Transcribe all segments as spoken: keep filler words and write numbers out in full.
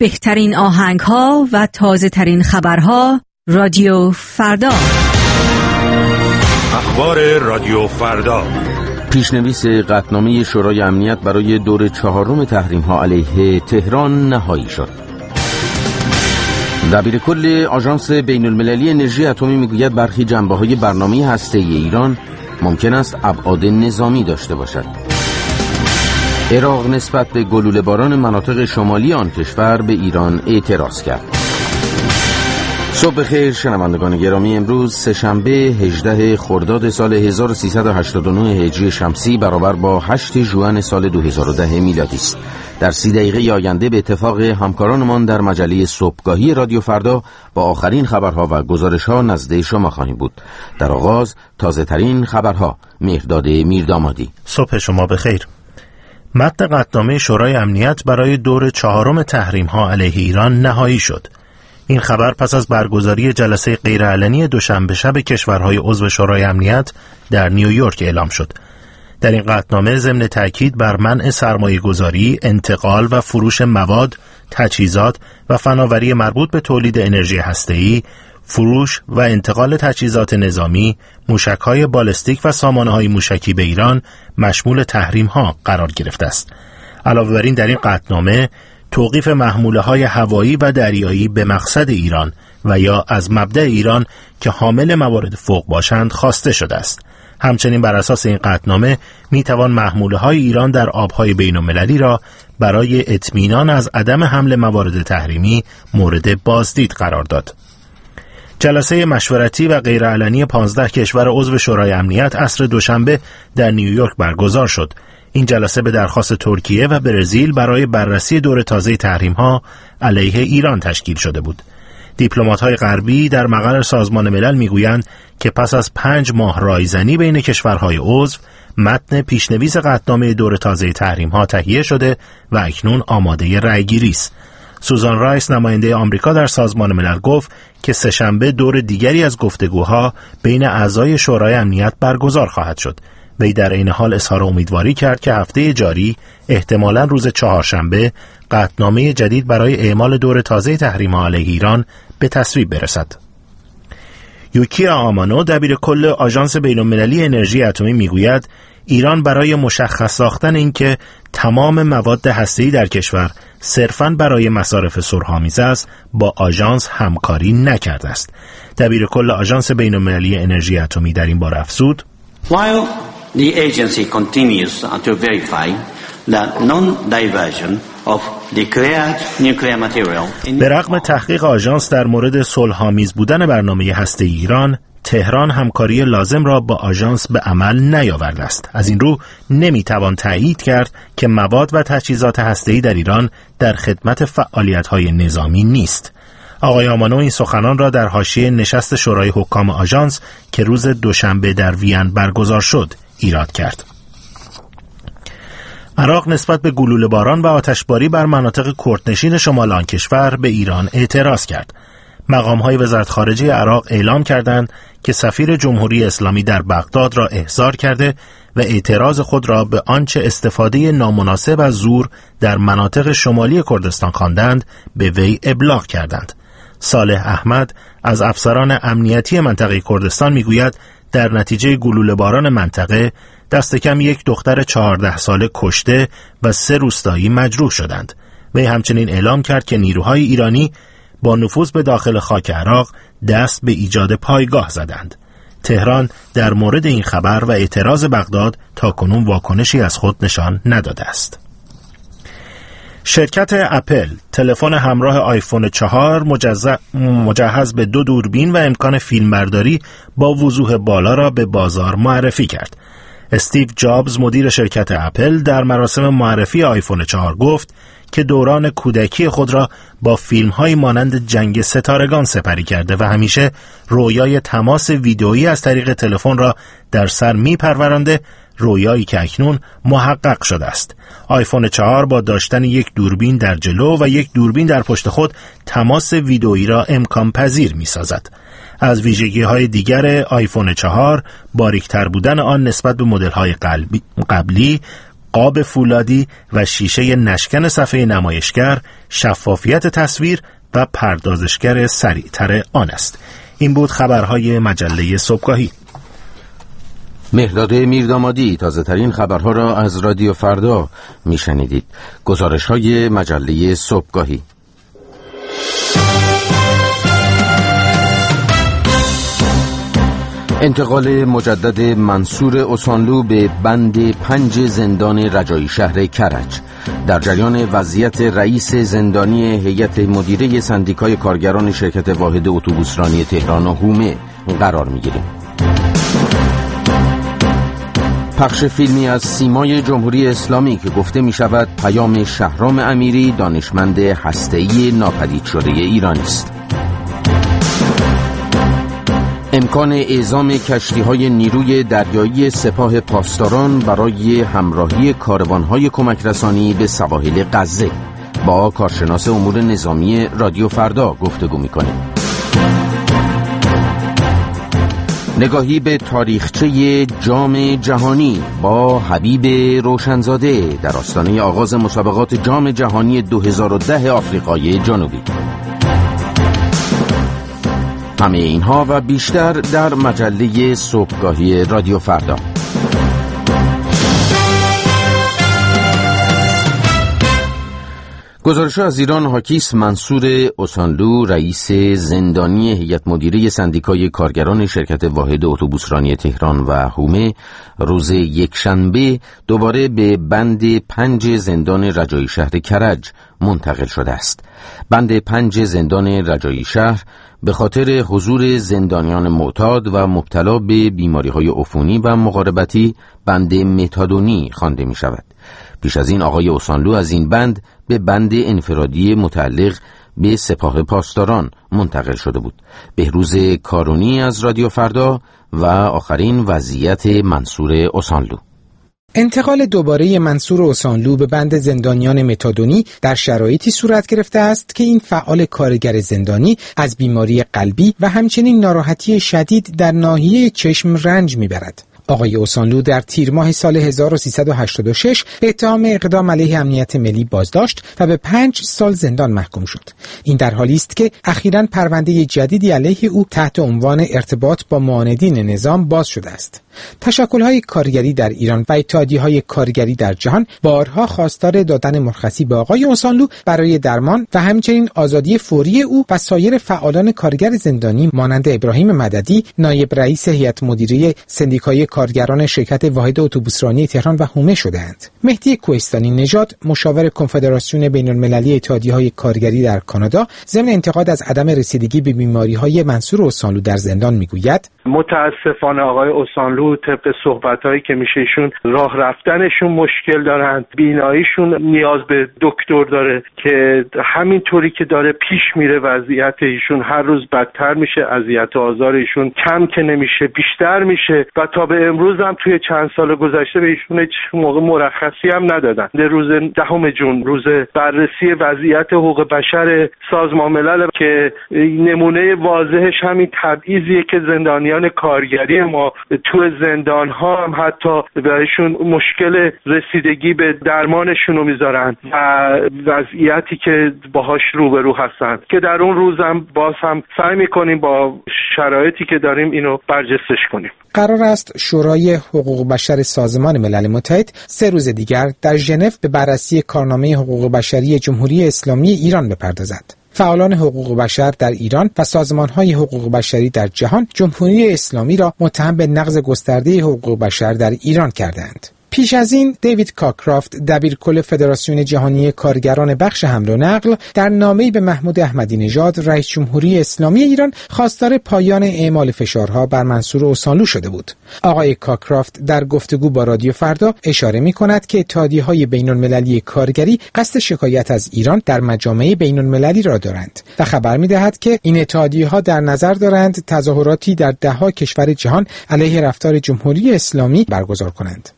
بهترین آهنگ‌ها و تازه‌ترین خبرها رادیو فردا. اخبار رادیو فردا. پیشنویس قطعنامه شورای امنیت برای دور چهارم تحریم‌ها علیه تهران نهایی شد. دبیرکل آژانس بین‌المللی انرژی اتمی میگوید برخی جنبه‌های برنامه هسته‌ای ایران ممکن است ابعاد نظامی داشته باشد. عراق نسبت به گلوله‌باران مناطق شمالی آن کشور به ایران اعتراض کرد. صبح بخیر شنوندگان گرامی، امروز سه‌شنبه هجدهم خرداد سال هزار و سیصد و هشتاد و نه هجری شمسی برابر با هشتم ژوئن سال دو هزار و ده میلادی است. در سی دقیقه آینده به اتفاق همکارانمان در مجله صبحگاهی رادیو فردا با آخرین خبرها و گزارش‌ها نزد شما خواهیم بود. در آغاز تازه ترین خبرها. مهرداد میردامادی. صبح شما بخیر. متن قطعنامه شورای امنیت برای دور چهارم تحریم‌ها علیه ایران نهایی شد. این خبر پس از برگزاری جلسه غیرعلنی دوشنبه شب کشورهای عضو شورای امنیت در نیویورک اعلام شد. در این قطعنامه ضمن تاکید بر منع سرمایه‌گذاری، انتقال و فروش مواد، تجهیزات و فناوری مربوط به تولید انرژی هسته‌ای، فروش و انتقال تجهیزات نظامی، موشک‌های بالستیک و سامانه‌های موشکی به ایران مشمول تحریم‌ها قرار گرفته است. علاوه بر این در این قطعنامه توقیف محموله‌های هوایی و دریایی به مقصد ایران و یا از مبدأ ایران که حامل موارد فوق باشند خواسته شده است. همچنین بر اساس این قطعنامه میتوان محموله‌های ایران در آب‌های بین‌المللی را برای اطمینان از عدم حمل موارد تحریمی مورد بازدید قرار داد. جلسه مشورتی و غیرعلنی پانزده کشور عضو شورای امنیت عصر دوشنبه در نیویورک برگزار شد. این جلسه به درخواست ترکیه و برزیل برای بررسی دور تازه تحریم‌ها علیه ایران تشکیل شده بود. دیپلمات‌های غربی در مقر سازمان ملل میگویند که پس از پنج ماه رایزنی بین کشورهای عضو، متن پیشنویس قطعنامه دور تازه تحریم‌ها تهیه شده و اکنون آماده رأی‌گیری است. سوزان رایس نماینده آمریکا در سازمان ملل گفت که سه‌شنبه دور دیگری از گفتگوها بین اعضای شورای امنیت برگزار خواهد شد. وی در این حال اظهار امیدواری کرد که هفته جاری احتمالاً روز چهارشنبه قطعنامه جدید برای اعمال دور تازه تحریم‌ها علیه ایران به تصویب برسد. یوکیا آمانو دبیرکل آژانس بین‌المللی انرژی اتمی میگوید ایران برای مشخص ساختن اینکه تمام مواد هسته‌ای در کشور صرفاً برای مصارف صلح‌آمیز است با آژانس همکاری نکرده است. دبیرکل آژانس بین‌المللی انرژی اتمی در این باره افزود: While the agency continues to verify the non-diversion of declared nuclear material. به رغم تحقیق آژانس در مورد صلح‌آمیز بودن برنامه هسته‌ای ایران، تهران همکاری لازم را با آژانس به عمل نیاورده است. از این رو نمیتوان تایید کرد که مواد و تجهیزات هسته‌ای در ایران در خدمت فعالیت‌های نظامی نیست. آقای آمانو این سخنان را در حاشیه نشست شورای حکام آژانس که روز دوشنبه در وین برگزار شد ایراد کرد. عراق نسبت به گلوله‌باران و آتشباری بر مناطق کردنشین شمال آن کشور به ایران اعتراض کرد. مقام‌های وزارت خارجه عراق اعلام کردند که سفیر جمهوری اسلامی در بغداد را احضار کرده و اعتراض خود را به آنچه استفاده نامناسب از زور در مناطق شمالی کردستان خواندند به وی ابلاغ کردند. صالح احمد از افسران امنیتی منطقه کردستان میگوید در نتیجه گلوله‌باران منطقه دست کم یک دختر چهارده ساله کشته و سه روستایی مجروح شدند. وی همچنین اعلام کرد که نیروهای ایرانی با نفوذ به داخل خاک عراق دست به ایجاد پایگاه زدند. تهران در مورد این خبر و اعتراض بغداد تاکنون واکنشی از خود نشان نداده است. شرکت اپل تلفن همراه آیفون چهار مجهز به دو دوربین و امکان فیلمبرداری با وضوح بالا را به بازار معرفی کرد. استیو جابز مدیر شرکت اپل در مراسم معرفی آیفون چهار گفت که دوران کودکی خود را با فیلم‌های مانند جنگ ستارگان سپری کرده و همیشه رویای تماس ویدئویی از طریق تلفن را در سر می‌پرورانده، رویایی که اکنون محقق شده است. آیفون چهار با داشتن یک دوربین در جلو و یک دوربین در پشت خود تماس ویدئویی را امکان پذیر می‌سازد. از ویژگی‌های دیگر آیفون چهار باریک‌تر بودن آن نسبت به مدل‌های قبلی قاب فولادی و شیشه نشکن صفحه نمایشگر شفافیت تصویر و پردازشگر سریعتر آن است. این بود خبرهای مجله صبحگاهی. مهرداد میردامادی تازه ترین خبرها را از رادیو فردا میشنیدید. گزارش های مجله صبحگاهی. انتقال مجدد منصور اوسانلو به بند پنج زندان رجایی شهر کرج. در جریان وضعیت رئیس زندانی هیئت مدیره سندیکای کارگران شرکت واحد اتوبوسرانی تهران و هومه قرار می‌گیریم. پخش فیلمی از سیمای جمهوری اسلامی که گفته می شود پیام شهرام امیری دانشمند هسته‌ای ناپدید شده ایرانی است. امکان اعزام کشتی‌های نیروی دریایی سپاه پاسداران برای همراهی کاروان‌های کمک رسانی به سواحل غزه. با کارشناس امور نظامی رادیو فردا گفتگو می‌کنیم. نگاهی به تاریخچه جام جهانی با حبیب روشنزاده در آستانه آغاز مسابقات جام جهانی دو هزار و ده آفریقای جنوبی. همه اینها و بیشتر در مجله صبحگاهی رادیو فردا. گزارش از ایران حاکیست منصور اوسانلو رئیس زندانی هیئت مدیره سندیکای کارگران شرکت واحد اتوبوسرانی تهران و هومه روز یکشنبه دوباره به بند پنج زندان رجایی شهر کرج منتقل شده است. بند پنج زندان رجایی شهر به خاطر حضور زندانیان معتاد و مبتلا به بیماری‌های عفونی و مقاربتی بند متادونی خوانده می شود. پیش از این آقای اوسانلو از این بند به بند انفرادی متعلق به سپاه پاسداران منتقل شده بود. بهروز کارونی از رادیو فردا و آخرین وضعیت منصور اوسانلو. انتقال دوباره منصور اوسانلو به بند زندانیان متادونی در شرایطی صورت گرفته است که این فعال کارگر زندانی از بیماری قلبی و همچنین ناراحتی شدید در ناحیه چشم رنج میبرد. آقای اوسانلو در تیر ماه سال هزار و سیصد و هشتاد و شش به اتهام اقدام علیه امنیت ملی بازداشت و به پنج سال زندان محکوم شد. این در حالی است که اخیراً پرونده جدیدی علیه او تحت عنوان ارتباط با معاندین نظام باز شده است. تشکل‌های کارگری در ایران و اتحادیه‌های کارگری در جهان بارها خواستار دادن مرخصی به آقای اوسانلو برای درمان و همچنین آزادی فوری او و سایر فعالان کارگر زندانی مانند ابراهیم مددی نایب رئیس هیئت مدیره سندیکای کارگران شرکت واحد اتوبوسرانی تهران و هومه شده‌اند. مهدی کوهستانی نژاد مشاور کنفدراسیون بین‌المللی اتحادیه‌های کارگری در کانادا ضمن انتقاد از عدم رسیدگی به بیماری‌های منصور اوسانلو در زندان میگوید متاسفانه آقای اوسانلو طبق صحبت‌هایی که میشه ایشون راه رفتنشون مشکل دارن، بیناییشون نیاز به دکتر داره که همینطوری که داره پیش میره وضعیت ایشون هر روز بدتر میشه، اذیت و آزار ایشون کم که نمیشه بیشتر میشه و تا به امروز هم توی چند سال گذشته به ایشون هیچ موقع مرخصی هم ندادن. در روز دهم جون روز بررسی وضعیت حقوق بشر سازمان ملل که نمونه واضحش همین تبعیضیه که زندانیان کارگری ما تو زندان ها هم حتی بهشون مشکل رسیدگی به درمانشون رو میذارن و وضعیتی که باهاش روبرو هستن که در اون روز هم باز هم سعی میکنیم با شرایطی که داریم اینو برجستش کنیم. قرار است شورای حقوق بشر سازمان ملل متحد سه روز دیگر در ژنو به بررسی کارنامه حقوق بشری جمهوری اسلامی ایران بپردازد. فعالان حقوق بشر در ایران و سازمان‌های حقوق بشری در جهان جمهوری اسلامی را متهم به نقض گسترده حقوق بشر در ایران کردند. پیش از این دیوید کاکرافت دبیرکل فدراسیون جهانی کارگران بخش حمل و نقل در نامه‌ای به محمود احمدی نژاد رئیس جمهوری اسلامی ایران خواستار پایان اعمال فشارها بر منصور اوسانلو شده بود. آقای کاکرافت در گفتگو با رادیو فردا اشاره می‌کند که اتحادیه‌های بین‌المللی کارگری قصد شکایت از ایران در مجامع بین‌المللی را دارند و خبر می‌دهد که این اتحادیه‌ها در نظر دارند تظاهراتی در ده‌ها کشور جهان علیه رفتار جمهوری اسلامی برگزار کنند. We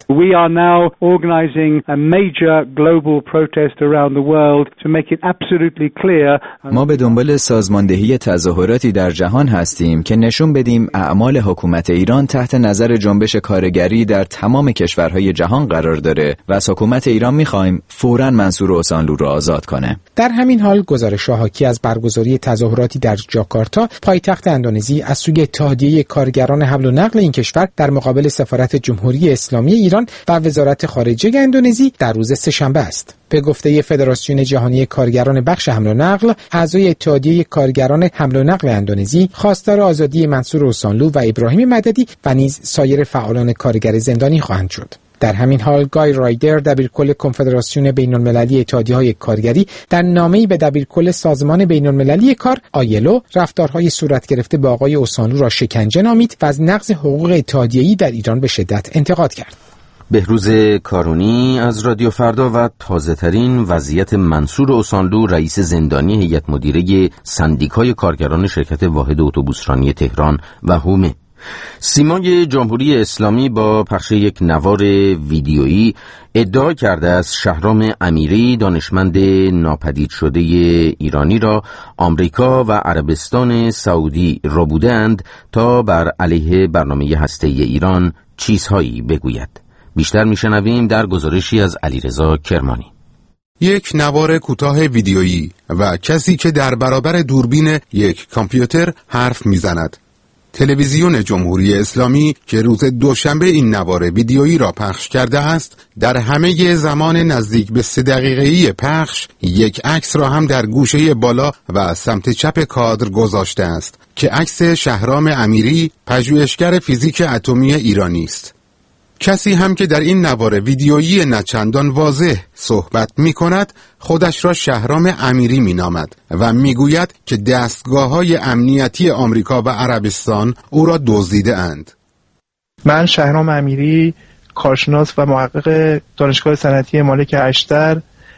are now organizing a major global protest around the world to make it absolutely clear. ما به دنبال سازماندهی تظاهراتی در جهان هستیم که نشون بدیم اعمال حکومت ایران تحت نظر جنبش کارگری در تمام کشورهای جهان قرار داره و از حکومت ایران می‌خوایم فوراً منصور اوسانلو را آزاد کنه. در همین حال گزارش‌ها حاکی از برگزاری تظاهراتی در جاکارتا پایتخت اندونزی از سوی اتحادیه کارگران حمل و نقل این کشور در مقابل سفارت جمهوری اسلامی ایران و وزارت خارجه اندونزی در روز سه‌شنبه است. به گفته فدراسیون جهانی کارگران بخش حمل و نقل، اعضای اتحادیه کارگران حمل و نقل اندونزی خواستار آزادی منصور اوسانلو و ابراهیم مددی و نیز سایر فعالان کارگر زندانی خواهند شد. در همین حال گای رایدر، دبیرکل کنفدراسیون بین‌المللی اتحادیه‌های کارگری، در نامه‌ای به دبیرکل سازمان بین‌المللی کار آیلو رفتارهای صورت گرفته با آقای اوسانلو را شکنجه نامید و از نقض حقوق اتحادیه‌ای در ایران به شدت انتقاد کرد. بهروز کارونی از رادیو فردا و تازه‌ترین وضعیت منصور اوسانلو، رئیس زندانی هیئت مدیره سندیکای کارگران شرکت واحد اتوبوسرانی تهران و هومه. سیمای جمهوری اسلامی با پخش یک نوار ویدیویی ادعا کرده است شهرام امیری، دانشمند ناپدید شده ایرانی را آمریکا و عربستان سعودی ربودند تا بر علیه برنامه هسته‌ای ایران چیزهایی بگوید. بیشتر میشنویم در گزارشی از علیرضا کرمانی. یک نوار کوتاه ویدیویی و کسی که در برابر دوربین یک کامپیوتر حرف میزند. تلویزیون جمهوری اسلامی که روز دوشنبه این نوار ویدیویی را پخش کرده است، در همه زمان نزدیک به سه دقیقه‌ای پخش یک عکس را هم در گوشه بالا و سمت چپ کادر گذاشته است که عکس شهرام امیری، پژوهشگر فیزیک اتمی ایرانی است. کسی هم که در این نوار ویدیویی نچندان واضح صحبت می کند خودش را شهرام امیری می نامد و می گوید که دستگاه‌های امنیتی آمریکا و عربستان او را دزدیده اند. من شهرام امیری، کارشناس و محقق دانشگاه صنعتی مالک اشتر،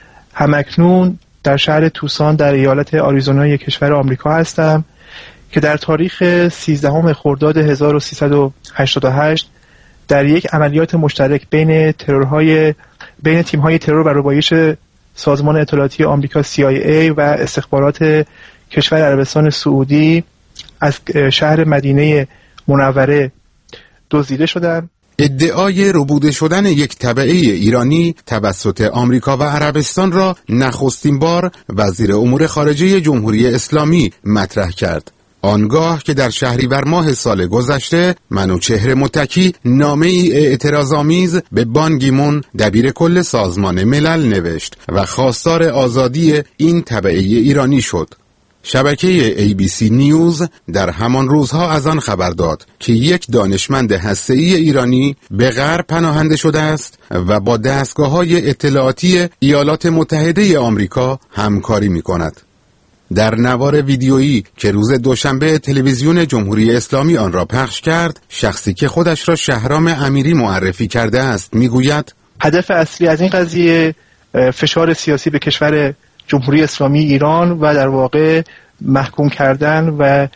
همکنون در شهر توسان در ایالت آریزونای کشور آمریکا هستم که در تاریخ سیزدهم خرداد هزار و سیصد و هشتاد و هشت در یک عملیات مشترک بین ترورهای بین تیم‌های ترور و ربایش سازمان اطلاعاتی آمریکا سی آی ای و استخبارات کشور عربستان سعودی از شهر مدینه منوره دزدیده شدم. ادعای ربوده شدن یک تبعه ایرانی توسط آمریکا و عربستان را نخستین بار وزیر امور خارجه جمهوری اسلامی مطرح کرد. آنگاه که در شهریور ماه سال گذشته منوچهر متکی نامه‌ای اعتراض‌آمیز به بان کی مون دبیر کل سازمان ملل نوشت و خواستار آزادی این تبعه ایرانی شد. شبکه ای بی سی نیوز در همان روزها از آن خبر داد که یک دانشمند هسته‌ای ایرانی به غرب پناهنده شده است و با دستگاه‌های اطلاعاتی ایالات متحده آمریکا همکاری می‌کند. در نوار ویدیویی که روز دوشنبه تلویزیون جمهوری اسلامی آن را پخش کرد، شخصی که خودش را شهرام امیری معرفی کرده است میگوید هدف اصلی از این قضیه فشار سیاسی به کشور جمهوری اسلامی ایران و در واقع محکوم کردن و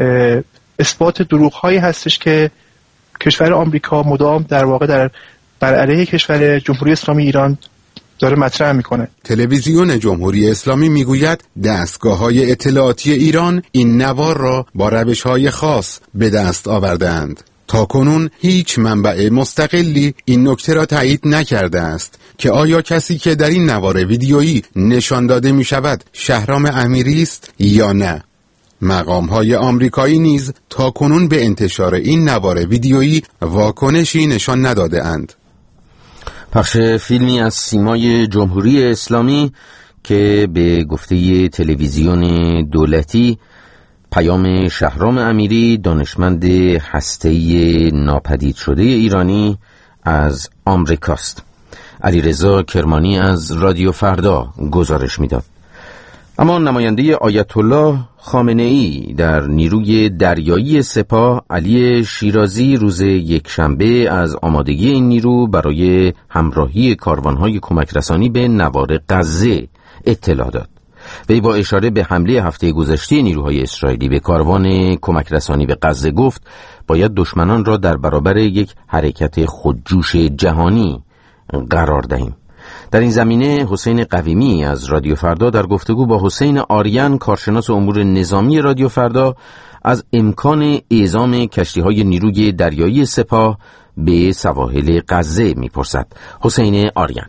اثبات دروغ‌هایی هستش که کشور آمریکا مدام در واقع در بر علیه کشور جمهوری اسلامی ایران داره مطرح میکنه. تلویزیون جمهوری اسلامی میگوید دستگاه‌های اطلاعاتی ایران این نوار را با روش‌های خاص به دست آورده‌اند. تاکنون هیچ منبع مستقلی این نکته را تایید نکرده است که آیا کسی که در این نوار ویدیویی نشان داده می شود شهرام امیری است یا نه. مقام‌های آمریکایی نیز تاکنون به انتشار این نوار ویدیویی واکنشی نشان نداده اند. پخش فیلمی از سیمای جمهوری اسلامی که به گفته تلویزیون دولتی پیام شهرام امیری، دانشمند هسته‌ای ناپدید شده ایرانی، از آمریکاست. علیرضا کرمانی از رادیو فردا گزارش میداد. اما نماینده آیت الله خامنه‌ای در نیروی دریایی سپاه علی شیرازی روز یکشنبه از آمادگی این نیرو برای همراهی کاروان‌های کمک رسانی به نوار غزه اطلاع داد. وی با اشاره به حمله هفته گذشته نیروهای اسرائیلی به کاروان کمک رسانی به غزه گفت باید دشمنان را در برابر یک حرکت خودجوش جهانی قرار دهیم. در این زمینه حسین قویمی از رادیو فردا در گفتگو با حسین آریان کارشناس امور نظامی رادیو فردا از امکان اعزام کشتی‌های نیروی دریایی سپاه به سواحل غزه می‌پرسد. حسین آریان: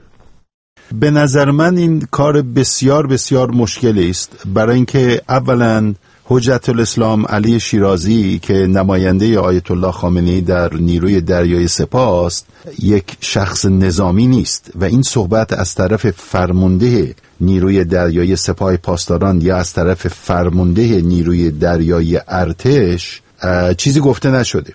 به نظر من این کار بسیار بسیار مشکلی است، برای اینکه اولا حجت الاسلام علی شیرازی که نماینده آیت الله خامنه‌ای در نیروی دریایی سپاه است یک شخص نظامی نیست و این صحبت از طرف فرمانده نیروی دریایی سپاه پاسداران یا از طرف فرمانده نیروی دریایی ارتش چیزی گفته نشده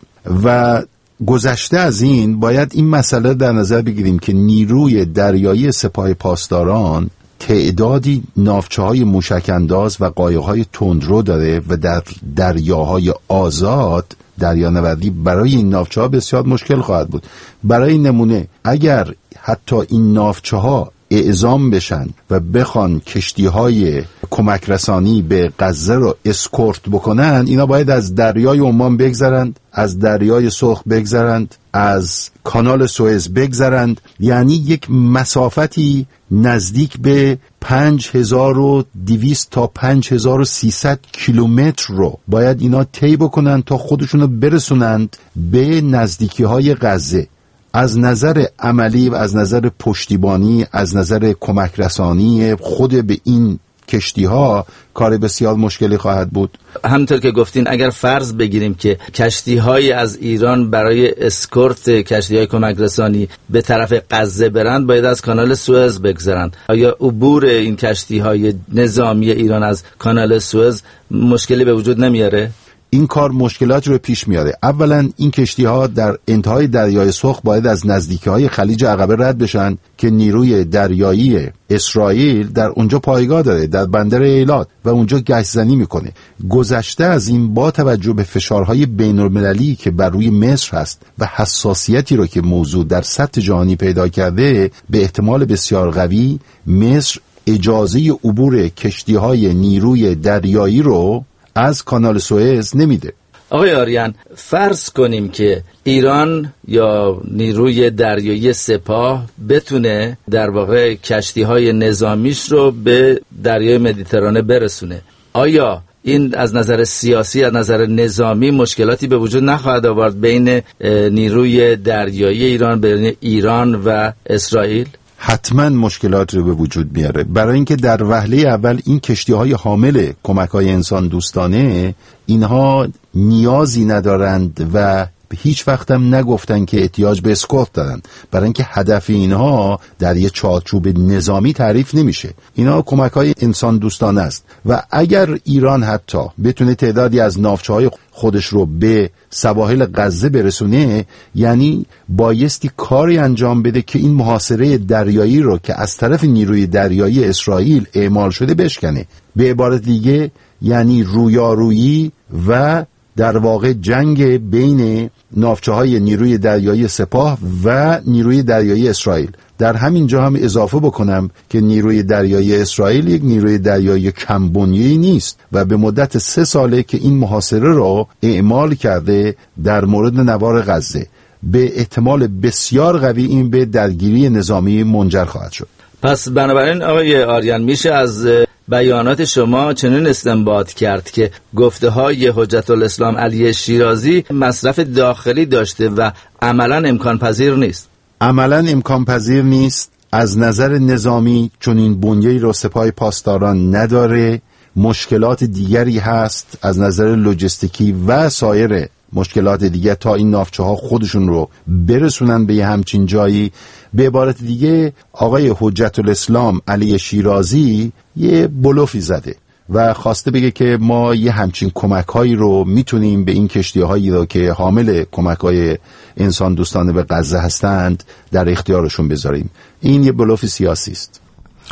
و گذشته از این باید این مسئله در نظر بگیریم که نیروی دریایی سپاه پاسداران تعدادی ناوچه‌های موشک‌انداز و قایق‌های تندرو داره و در دریاهای آزاد دریانوردی برای این ناوچه‌ها بسیار مشکل خواهد بود. برای نمونه اگر حتی این ناوچه‌ها اعزام بشن و بخوان کشتی‌های کمک رسانی به غزه رو اسکورت بکنن، اینا باید از دریای عمان بگذرند، از دریای سرخ بگذرند، از کانال سوئز بگذرند، یعنی یک مسافتی نزدیک به پنج هزار و دویست تا پنج هزار و سیصد کیلومتر رو باید اینا طی بکنن تا خودشونو برسونند به نزدیکی‌های غزه. از نظر عملی و از نظر پشتیبانی، از نظر کمک رسانی خود به این کشتی ها کار بسیار مشکلی خواهد بود. همونطور که گفتین اگر فرض بگیریم که کشتی های از ایران برای اسکورت کشتی های کمک رسانی به طرف غزه برند باید از کانال سوئز بگذرند، آیا عبور این کشتی های نظامی ایران از کانال سوئز مشکلی به وجود نمیاره؟ این کار مشکلات رو پیش میاره. اولا این کشتی ها در انتهای دریای سرخ باید از نزدیکی های خلیج عقبه رد بشن که نیروی دریایی اسرائیل در اونجا پایگاه داره، در بندر ایلات، و اونجا گشت‌زنی میکنه. گذشته از این با توجه به فشارهای بین‌المللی که بر روی مصر هست و حساسیتی رو که موضوع در سطح جهانی پیدا کرده، به احتمال بسیار قوی مصر اجازه عبور کشتی های نیروی دریایی رو از کانال سوئز نمیده. آقای آریان، فرض کنیم که ایران یا نیروی دریایی سپاه بتونه در واقع کشتی‌های نظامیش رو به دریای مدیترانه برسونه، آیا این از نظر سیاسی، از نظر نظامی مشکلاتی به وجود نخواهد آورد بین نیروی دریایی ایران، بین ایران و اسرائیل؟ حتما مشکلات رو به وجود میاره، برای اینکه در وهله اول این کشتی‌های حامل کمک‌های انسان دوستانه اینها نیازی ندارند و هیچ وقت هم نگفتن که احتیاج به اسکورت دارن، برای اینکه هدف اینها در یه چارچوب نظامی تعریف نمیشه. اینا کمک‌های انسان دوستانه است و اگر ایران حتی بتونه تعدادی از ناوچه‌های خودش رو به سواحل غزه برسونه، یعنی بایستی کاری انجام بده که این محاصره دریایی رو که از طرف نیروی دریایی اسرائیل اعمال شده بشکنه. به عبارت دیگه یعنی رویارویی و در واقع جنگ بین ناوچه‌های نیروی دریایی سپاه و نیروی دریایی اسرائیل. در همین جا هم اضافه بکنم که نیروی دریایی اسرائیل یک نیروی دریایی کمبنیه‌ای نیست و به مدت سه ساله که این محاصره را اعمال کرده در مورد نوار غزه. به احتمال بسیار قوی این به درگیری نظامی منجر خواهد شد. پس بنابراین آقای آریان میشه از بیانات شما چنین استنباط کرد که گفته های حجت الاسلام علی شیرازی مصرف داخلی داشته و عملا امکان پذیر نیست. عملا امکان پذیر نیست. از نظر نظامی چون این بنیه‌ای رو سپاه پاسداران نداره، مشکلات دیگری هست از نظر لوجستیکی و سایر مشکلات دیگه تا این ناوچه ها خودشون رو برسونن به یه همچین جایی. به عبارت دیگه آقای حجت الاسلام علی شیرازی یه بلوفی زده و خواسته بگه که ما یه همچین کمک هایی رو میتونیم به این کشتی هایی رو که حامل کمک های انسان دوستانه به غزه هستند در اختیارشون بذاریم. این یه بلوف سیاسی است.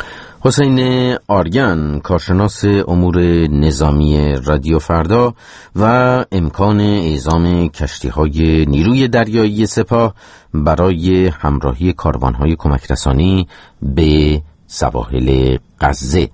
حسین آریان کارشناس امور نظامی رادیو فردا و امکان اعزام کشتی‌های نیروی دریایی سپاه برای همراهی کاروان‌های کمک رسانی به سواحل غزه.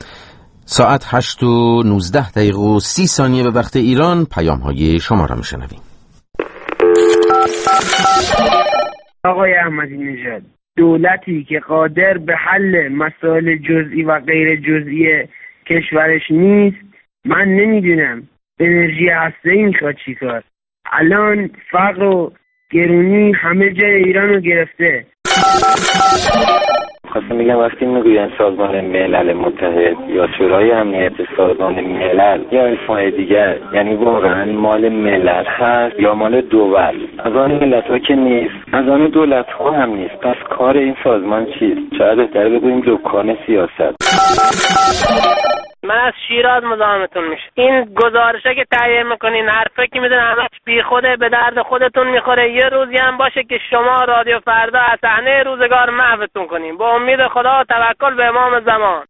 ساعت هشت و نوزده دقیقه و سی ثانیه به وقت ایران. پیام‌های شما را می‌شنویم. آقای احمدی نژاد، دولتی که قادر به حل مسائل جزئی و غیر جزئی کشورش نیست، من نمیدونم انرژی هسته‌ای میخواد چیکار. الان فقر و گرونی همه جای ایران رو گرفته. خواستم میگم وقتی میگوین سازمان ملل متحد یا شورای امنیت سازمان ملل یا اسمای دیگر، یعنی واقعا مال ملت هست یا مال دول؟ از آن ملت ها که نیست، از آن دولت ها هم نیست. پس کار این سازمان چیست؟ شاید بهتره بگوییم دکان سیاست. من از شیراز مزاحمتون میشه. این گزارشه که تهیه میکنین، حرفه که میدن همش بی خوده، به درد خودتون میخوره. یه روزی هم باشه که شما رادیو فردا از صحنه روزگار محوتون کنین. با امید خدا، توکل به امام زمان.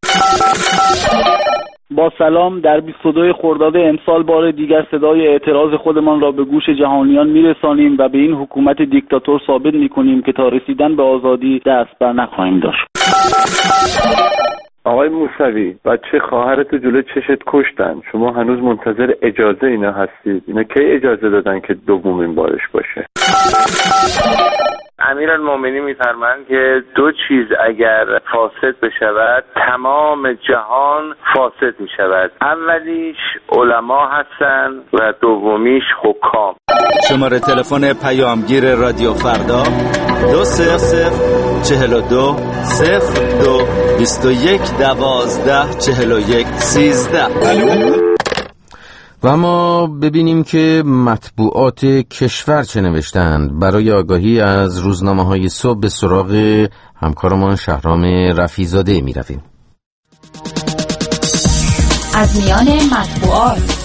با سلام، در بیست و دو خرداد امسال بار دیگر صدای اعتراض خودمان را به گوش جهانیان میرسانیم و به این حکومت دیکتاتور ثابت میکنیم که تا رسیدن به آزادی دست بر نخواهیم داشت. آقای موسوی، بچه خواهرتو جلو چشت کشتن، شما هنوز منتظر اجازه اینا هستید؟ اینا کی اجازه دادن که دومین بارش باشه؟ امیرالمومنین می‌فرمایند که دو چیز اگر فاسد بشود تمام جهان فاسد می‌شود. اولیش علما هستند و دومیش حکام. شماره تلفن پیامگیر رادیو فردا دو صفر صفر چهل و دو صفر دو بیست و یک دوازده چهل و یک سیزده. و ما ببینیم که مطبوعات کشور چه نوشتند. برای آگاهی از روزنامه‌های صبح به سراغ همکارمان شهرام رفیع‌زاده می رویم. از میان مطبوعات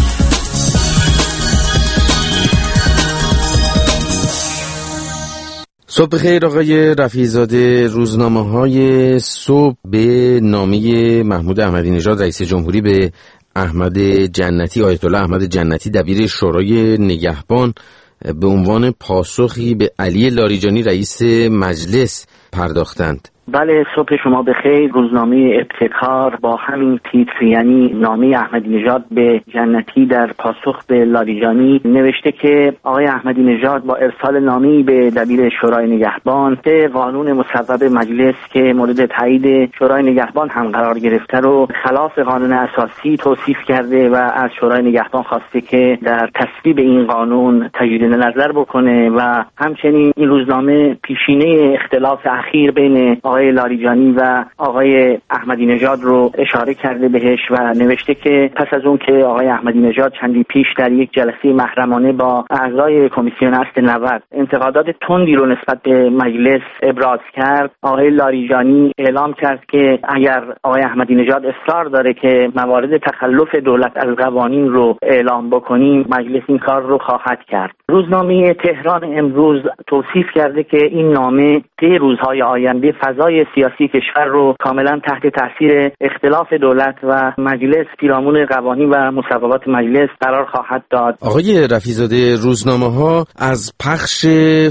صبح بخیر آقای رفیع‌زاده. روزنامه‌های صبح به نامه محمود احمدی نژاد رئیس جمهوری به احمد جنتی، آیت الله احمد جنتی دبیر شورای نگهبان، به عنوان پاسخی به علی لاریجانی رئیس مجلس پرداختند. بله، صبح شما بخیر. روزنامه ابتکار با همین تیتر، یعنی نامه احمدی نژاد به جنتی در پاسخ به لاریجانی، نوشته که آقای احمدی نژاد با ارسال نامه‌ای به دبیر شورای نگهبان که قانون مصوب مجلس که مورد تایید شورای نگهبان هم قرار گرفته رو خلاف قانون اساسی توصیف کرده و از شورای نگهبان خواسته که در تصویب این قانون تجدید نظر بکنه و همچنین این روزنامه پیشینه اختلاف اخیر بین آقای لاریجانی و آقای احمدی نژاد رو اشاره کرده بهش و نوشته که پس از اون که آقای احمدی نژاد چندی پیش در یک جلسه محرمانه با اعضای کمیسیون اصل نود انتقادات تندی رو نسبت به مجلس ابراز کرد، آقای لاریجانی اعلام کرد که اگر آقای احمدی نژاد اصرار داره که موارد تخلف دولت از قوانین رو اعلام بکنیم، مجلس این کار رو خواهد کرد. روزنامه تهران امروز توصیف کرده که این نامه طی روزهای آینده فضای سیاسی کشور رو کاملا تحت تاثیر اختلاف دولت و مجلس پیرامون قوانین و مصوبات مجلس قرار خواهد داد. آقای رفیع‌زاده، روزنامه‌ها از پخش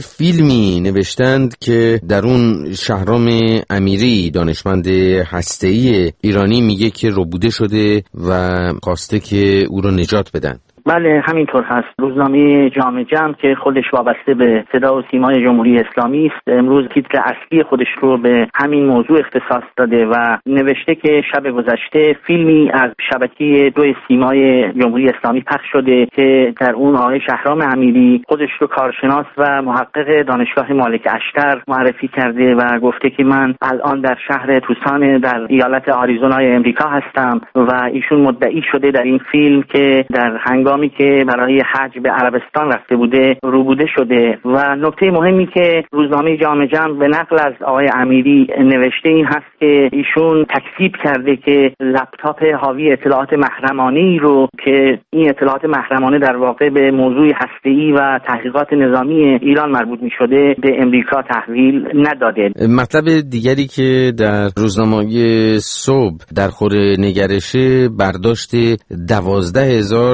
فیلمی نوشتند که در اون شهرام امیری، دانشمند هسته‌ای ایرانی، میگه که ربوده شده و خواسته که او رو نجات بدن. بله، همینطور هست. روزنامه جامعه جمع که خودش وابسته به صدا و سیمای جمهوری اسلامی است، امروز تیتر اصلی خودش رو به همین موضوع اختصاص داده و نوشته که شب گذشته فیلمی از شبکه دو سیمای جمهوری اسلامی پخش شده که در اون آقای شهرام امیری خودش رو کارشناس و محقق دانشگاه مالک اشتر معرفی کرده و گفته که من الان در شهر توسان در ایالت آریزونای امریکا هستم و ایشون مدعی شده در این فیلم که در هنگام هنگامی که برای حج به عربستان رفته بوده روبوده شده. و نکته مهمی که روزنامه جامعه جمع به نقل از آقای امیری نوشته این هست که ایشون تکذیب کرده که لپتاپ حاوی اطلاعات محرمانه‌ای رو که این اطلاعات محرمانه در واقع به موضوع هسته‌ای و تحقیقات نظامی ایران مربوط می‌شده به امریکا تحویل نداده. مطلب دیگری که در روزنامه صبح در خور نگرشه برداشت دوازده هزار میلیارد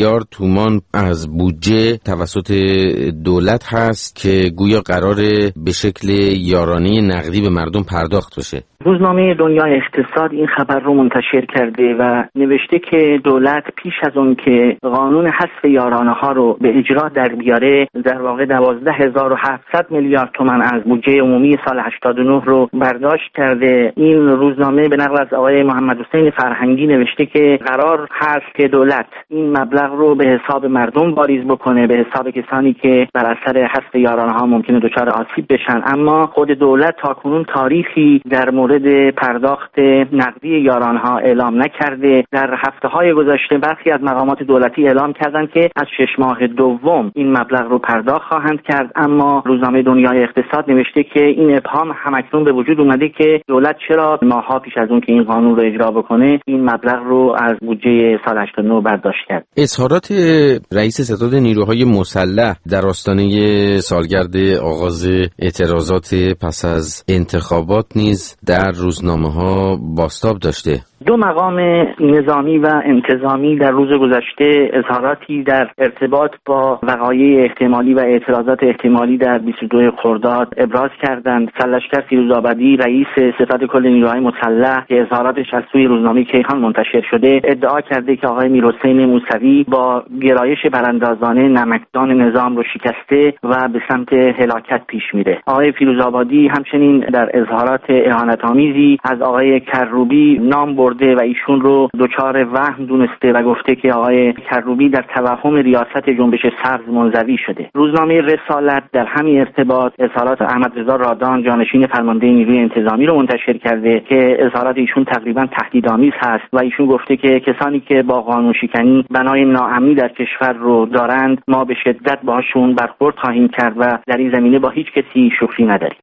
میلیارد تومان از بودجه توسط دولت هست که گویا قراره به شکل یارانه نقدی به مردم پرداخت بشه. روزنامه دنیای اقتصاد این خبر رو منتشر کرده و نوشته که دولت پیش از اون که قانون حذف یارانه ها رو به اجرا در بیاره در واقع دوازده هزار و هفتصد میلیارد تومان از بودجه عمومی سال هشتاد و نه رو برداشت کرده. این روزنامه به نقل از آقای محمد حسین فرهنگی نوشته که قرار هست که دولت این مبلغ رو به حساب مردم واریز بکنه، به حساب کسانی که بر اثر حذف یارانه ها ممکنه دچار آسیب بشن، اما خود دولت تاکنون تاریخی در مورد پرداخت نقدی یارانه ها اعلام نکرده. در هفته های گذشته برخی از مقامات دولتی اعلام کردند که از شش ماه دوم این مبلغ رو پرداخت خواهند کرد، اما روزنامه دنیای اقتصاد نوشته که این ابهام همکنون به وجود اومده که دولت چرا ماه‌ها پیش از اون که این قانون رو اجرا بکنه این مبلغ رو از بودجه سال هشتاد و نه برداشت کرد. اظهارات رئیس ستاد نیروهای مسلح در آستانه سالگرد آغاز اعتراضات پس از انتخابات نیز در روزنامه‌ها بازتاب داشته. دو مقام نظامی و انتظامی در روز گذشته اظهاراتی در ارتباط با وقایع احتمالی و اعتراضات احتمالی در بیست و دو خرداد ابراز کردند. سرلشکر فیروزآبادی رئیس ستاد کل نیروهای مسلح که اظهاراتش از سوی روزنامه کیهان منتشر شده ادعا کرده که آقای میرحسین موسوی با گرایش براندازانه نمکدان نظام رو شکسته و به سمت هلاکت پیش میره. آقای فیروزآبادی همچنین در اظهارات اهانت‌آمیزی از آقای کروبی نام برده و ایشون رو دچار وهم دونسته و گفته که آقای کروبی در توهم ریاست جنبش سبز منزوی شده. روزنامه رسالت در همین ارتباط اظهارات احمد رضا رادان جانشین فرمانده نیروی انتظامی رو منتشر کرده که اظهارات ایشون تقریبا تهدیدآمیز هست و ایشون گفته که کسانی که با قانون شکنی بنای ناامنی در کشور رو دارند ما به شدت باهاشون برخورد خواهیم کرد و در این زمینه با هیچ کسی شوخی نداریم.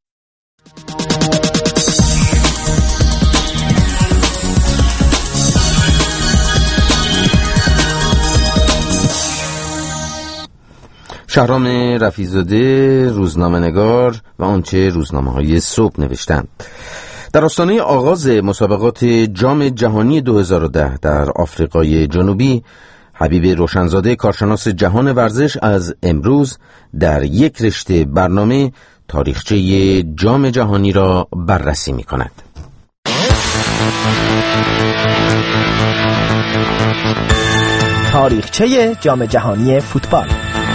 شهرام رفیع‌زاده روزنامه‌نگار و آنچه روزنامه‌های صبح نوشتند. در آستانه آغاز مسابقات جام جهانی دو هزار و ده در آفریقای جنوبی، حبیب روشنزاده کارشناس جهان ورزش از امروز در یک رشته برنامه تاریخچه جام جهانی را بررسی می‌کند. تاریخچه جام جهانی فوتبال.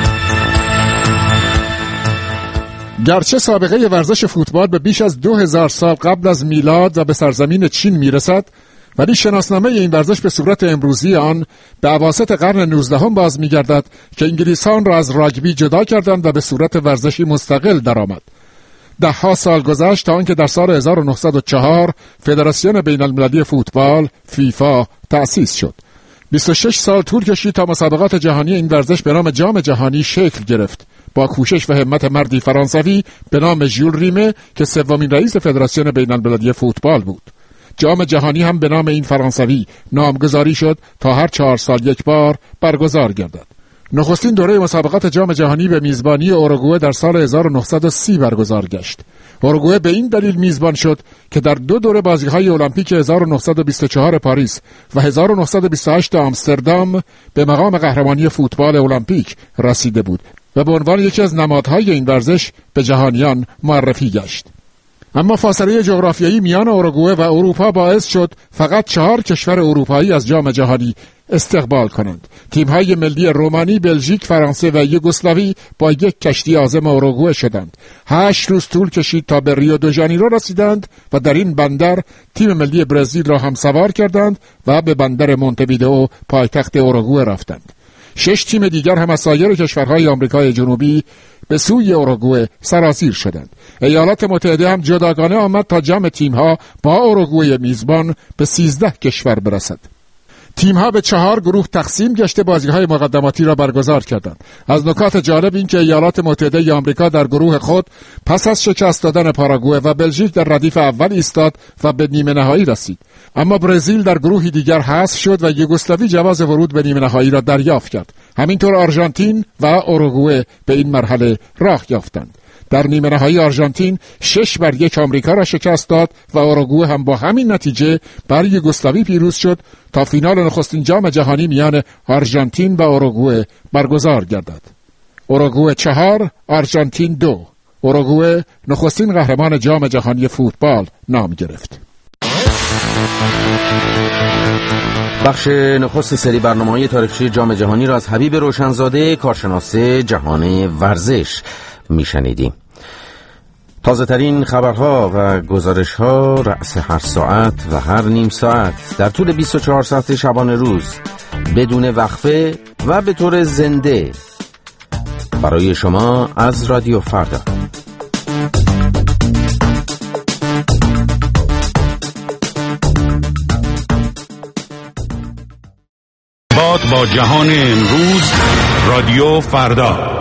گرچه سابقه ورزش فوتبال به بیش از دو هزار سال قبل از میلاد و به سرزمین چین میرسد، ولی شناسنامه این ورزش به صورت امروزی آن به اواسط قرن نوزدهم باز می‌گردد که انگلیسان را از راگبی جدا کردند و به صورت ورزشی مستقل درآمد. ده ها سال گذشت تا آنکه در سال هزار و نهصد و چهار فدراسیون بین المللی فوتبال فیفا تأسیس شد. بیست و شش سال طول کشید تا مسابقات جهانی این ورزش به نام جام جهانی شکل گرفت، با کوشش و همت مردی فرانسوی به نام ژول ریمه که سومین رئیس فدراسیون بین المللی فوتبال بود. جام جهانی هم به نام این فرانسوی نامگذاری شد تا هر چهار سال یک بار برگزار گردد. نخستین دوره مسابقات جام جهانی به میزبانی اوروگوئه در سال هزار و نهصد و سی برگزار گشت. اوروگوئه به این دلیل میزبان شد که در دو دوره بازی‌های المپیک هزار و نهصد و بیست و چهار پاریس و هزار و نهصد و بیست و هشت آمستردام به مقام قهرمانی فوتبال المپیک رسیده بود و به عنوان یکی از نمادهای این ورزش به جهانیان معرفی گشت. اما فاصله جغرافیایی میان اوروگوئه و اروپا باعث شد فقط چهار کشور اروپایی از جام جهانی استقبال کنند. تیم‌های ملی رومانی، بلژیک، فرانسه و یوگسلاوی با یک کشتی عازم اوروگوئه شدند. هشت روز طول کشید تا به ریو دو ژانیرو رسیدند و در این بندر تیم ملی برزیل را هم سوار کردند و به بندر مونته‌ویدئو پایتخت اوروگوئه رفتند. شش تیم دیگر هم از سایر کشورهای آمریکای جنوبی به سوی اوروگوئه سرازیر شدند. ایالات متحده هم جداگانه آمد تا جمع تیم‌ها با اوروگوئه میزبان به سیزده کشور برسد. تیم‌ها به چهار گروه تقسیم گشته بازی‌های مقدماتی را برگزار کردند. از نکات جالب این که ایالات متحده آمریکا در گروه خود پس از شکست دادن پاراگوئه و بلژیک در ردیف اول ایستاد و به نیمه نهایی رسید. اما برزیل در گروهی دیگر حذف شد و یوگسلاوی جواز ورود به نیمه نهایی را دریافت کرد. همینطور آرژانتین و اوروگوئه به این مرحله راه یافتند. در نیمه نهایی آرژانتین شش بر یک آمریکا را شکست داد و اوروگوئه هم با همین نتیجه بر یوگسلاوی پیروز شد تا فینال نخستین جام جهانی میان آرژانتین و اوروگوئه برگزار گردد. اوروگوئه چهار، آرژانتین دو. اوروگوئه نخستین قهرمان جام جهانی فوتبال نام گرفت. بخش نخست سری برنامه‌های تاریخچه جام جهانی را از حبیب روشنزاده، کارشناس جهان ورزش میشنیدیم. تازه ترین خبرها و گزارش‌ها رأس هر ساعت و هر نیم ساعت در طول بیست و چهار ساعت شبانه روز بدون وقفه و به طور زنده برای شما از رادیو فردا. باد با جهان امروز، رادیو فردا.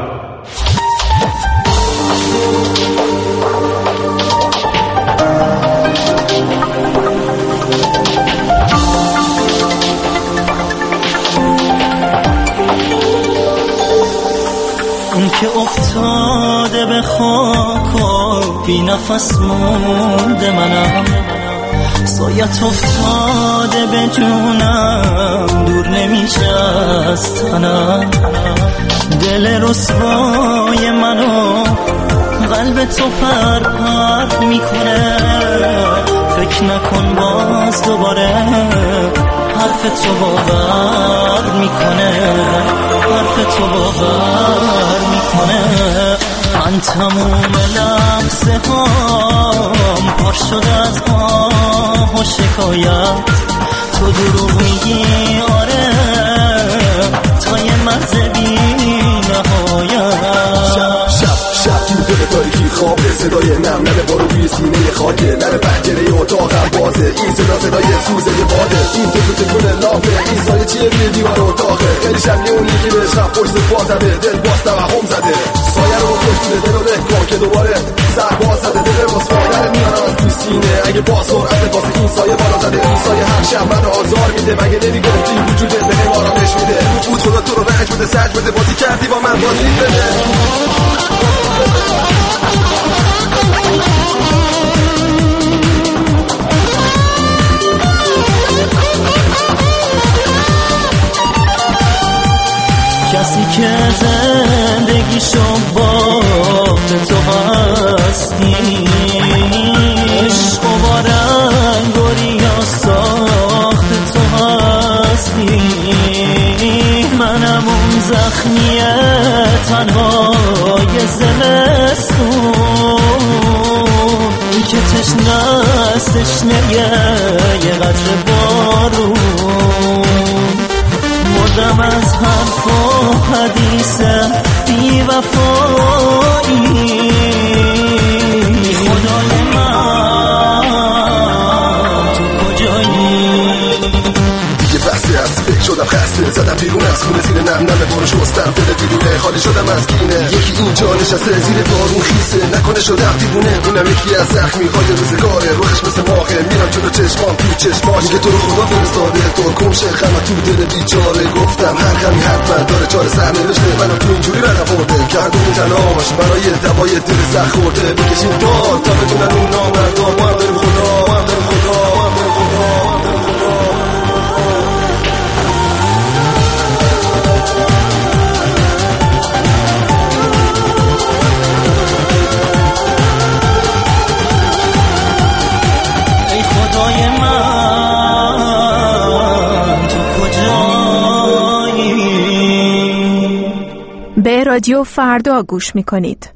اون که افتاده به خاک و بی نفس مونده منم، سایت افتاده به جونم، دور نمیشه از تنم. دل رسوای منو قلب تو پر پر میکنه، فکر نکن باز دوباره حرف تو باور میکنه، حرف تو باور میکنه. من تموم لحظه هام پر شده از آه و شکایت، تو دروغ میگی آره تا یه مرز بی نهایت. شب شب شب تو دل تاریکی خوابه، صدای نم نم بارو روی سینه خاکه، لر پنجره اتاقم بازه، این صدا صدای سوزه باده، این تو تو تکونه لافه، این سایه چیه روی دیوار اتاقه، خیلی شب اونی که به شب پشت بازمه، دل باز توهم زده، سایه رو پشت دل رو رکن که دوباره سر باز زده، دل باز فایده میارم از تو سینه، اگه باز سرعت واسه این سایه بالا زده، این سایه هر شب من آزار میده، مگه نمیگفتی وجودت به هم آرامش میده، بود خدا تو رو رنج بده، سج بده، بازی کردی با من بازی بده. کسی که زندگیشو با تو هستی، عشق و بارنگوری یا ساخت تو هستی، منم اون زخمیه تنهای زمستون که تشنه است، تشنه یه قطره بارون، مردم از حرف و حدیث بی وفایی. خدای من تو کجایی؟ دیگه بسته از فکر شدم خسته، زدم بیرون از خونه، زیر نم نم بارو شستم، دل بیرونه خالی شدم از کینه، یکی اینجا نشسته زیر بارون خیسه، نکنه شدم دیوونه، اونم یکی از زخمی های روزگاره، روحش مثل ماهه، میرم جلو چشمام تو چشماش، میگه تو رو خدا فرستاده، تو کم شخم تو دل بیچاره، گفتم هر غمی حتما داره چاره، سر نوشته منو تو اینجوری برآورده، گردون تنهاش برای دوای دل زخم خورده، بکشیم باد تا بدونن اون نامردا، ما هم داریم خدا، ما هم داریم خدا، ما هم داریم خدا. به رادیو فردا گوش میکنید.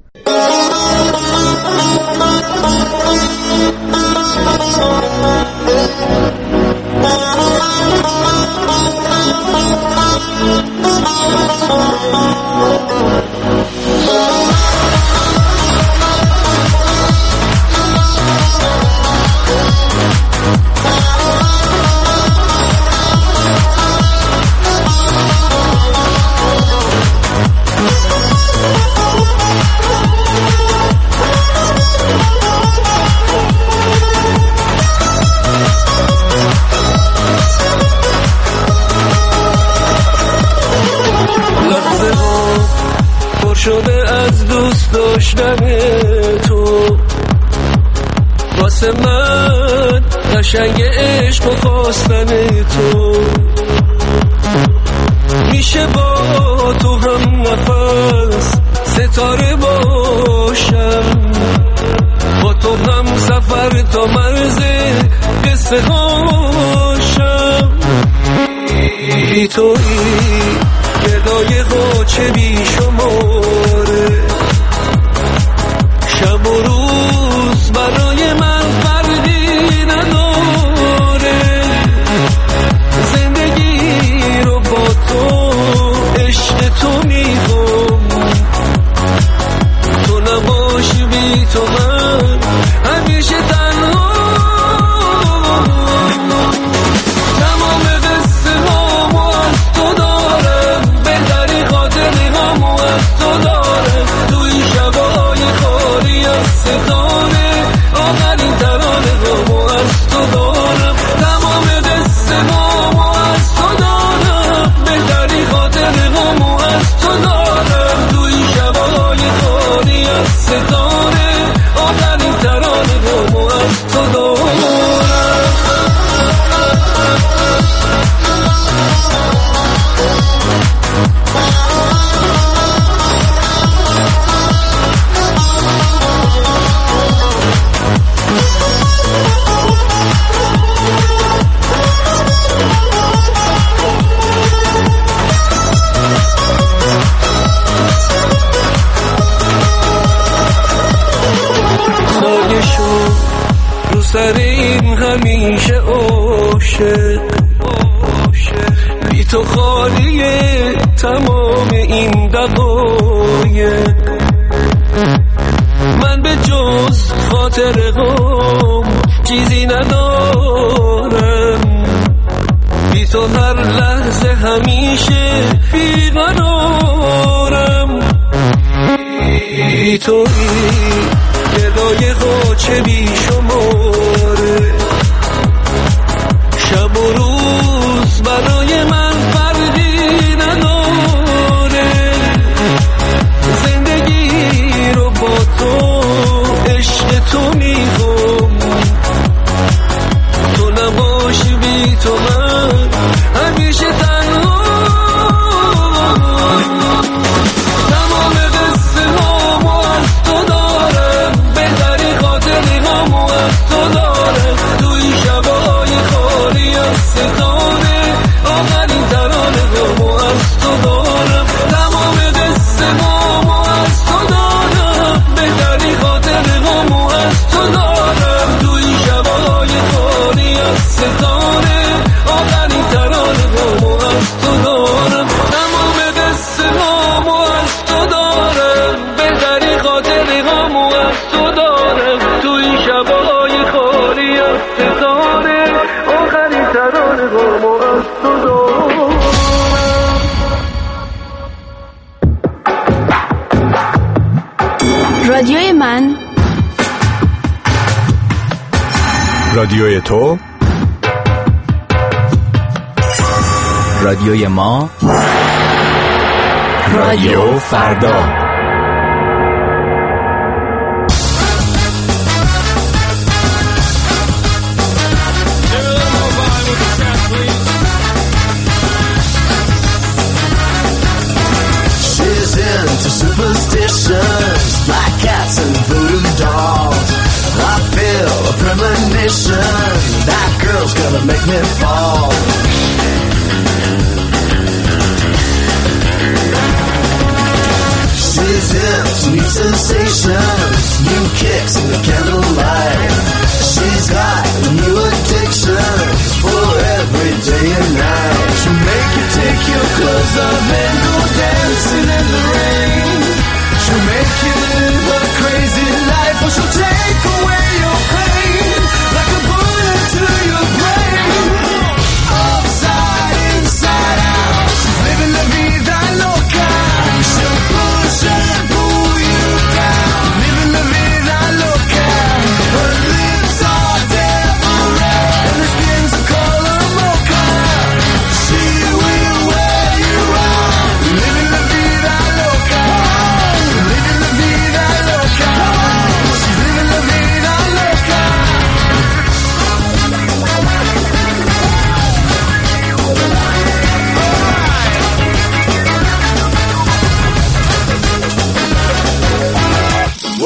شده از دوست داشتن تو. واسه من قشنگ عشق و خواستن تو. میشه با تو هم نفس ستاره باشم، با تو هم سفر تا مرز قصه هاشم. بی تویی گدای قاچه بی شماره، شب و روز برای من فرقی نداره. زندگی رو با تو عشق تو میگم، تو نباشی بی تو من همیشه تنها. تمام قصه هامو از تو دارم، بهتری خاطری هامو از تو دارم. تو این شبای خالی از ستاره، آخرین ترانه هامو از تو دارم. تمام قصه هامو از تو دارم، بهتری خاطری هامو از تو دارم. تو این شبای خالی از ستاره، آخرین ترانه هامو از تو دارم. سایه شو رو سر این همیشه عاشق، بی تو خالیه تمام این دقایق. من به جز خاطر غم چیزی ندارم، بی تو هر لحظه همیشه بیقرارم. بی تویی گدای قاچه بی شماره، شب و روز برای من فرقی نداره. زندگی رو با تو عشق تو میگم، تو نباشی بی تو من همیشه تنها. تمام قصه هامو از تو دارم، بهتری خاطری هامو از تو دارم. تو این شبای خالی از ستاره، آخرین ترانه هامو از تو دارم. تمام قصه هامو از تو دارم، بهتری خاطری هامو از تو دارم. تو این شبای خالی از ستاره، آخرین ترانه هامو از تو دارم. تمام قصه هامو از تو دارم، بهتری خاطری هامو از تو دارم. تو این شبای خالی از ستاره، آخرین ترانه هامو از تو دارم. رادیوی من، رادیوی تو، رادیوی ما، رادیو فردا. She's into superstitions like cats and voodoo dolls. I feel a premonition, that girl's gonna make me fall. She's into new sensations, new kicks in the candlelight. She's got new addictions for every day and night. She'll make you take your clothes off and go dancing in the rain. She'll make you live a crazy life, or she'll take away your pain like a bullet to your brain. Upside, inside out, she's living la vida loca. She'll push and pull you down, living la vida loca. Her lips are devil red and her skin's a color mocha. She will wear you out.